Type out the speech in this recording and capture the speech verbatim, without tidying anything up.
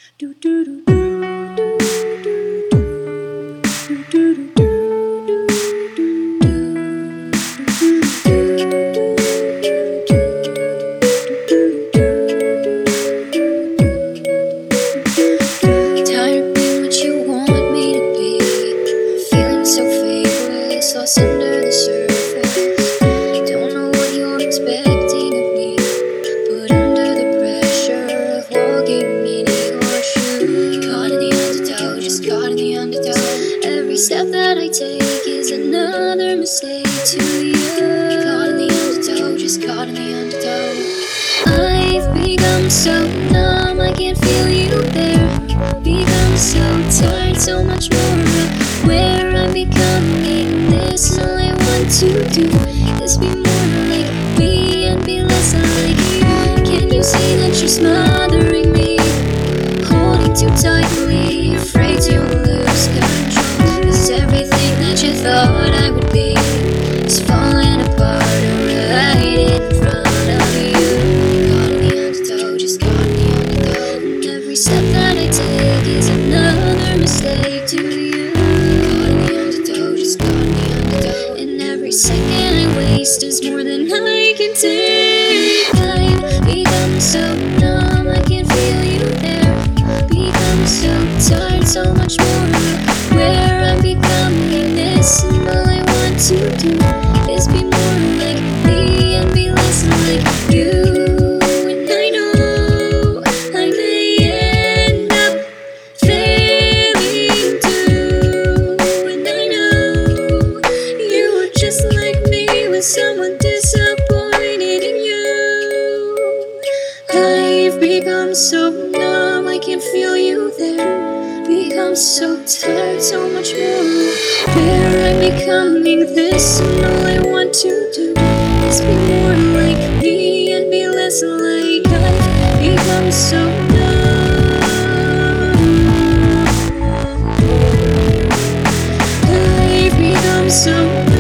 Do do do do do do do do do. Lost under the surface. Don't know what you're expecting of me, but under the pressure of walking in your shoes, caught in the undertow, just caught in the undertow. Every step that I take is another mistake to you. Caught in the undertow, just caught in the undertow. I've become so numb, I can't feel you there. Become so tired, so much more of where I'm becoming. This all I want to do is be more like me and be less like you. Can you see that you're smothering me, holding too tightly, afraid to lose control? 'Cause everything that you thought I would be is falling apart right in front of you. Caught in the undertow, just caught in the undertow. And every step that I take is another mistake to you. Caught in the undertow, just caught in the undertow. And every second I waste is more than I can take. I've become so numb, I can't feel you there. Become so tired, so much more of where I'm becoming. This and all I want to do is be more like me and be less like you. And I know I may end up failing too. And I know you were just like me, with someone disappointed in you. I've become so numb, I can't feel you there. Become so tired, so much more where I'm becoming. This and all I want to do is be more like me and be less like I've become so numb. I've become so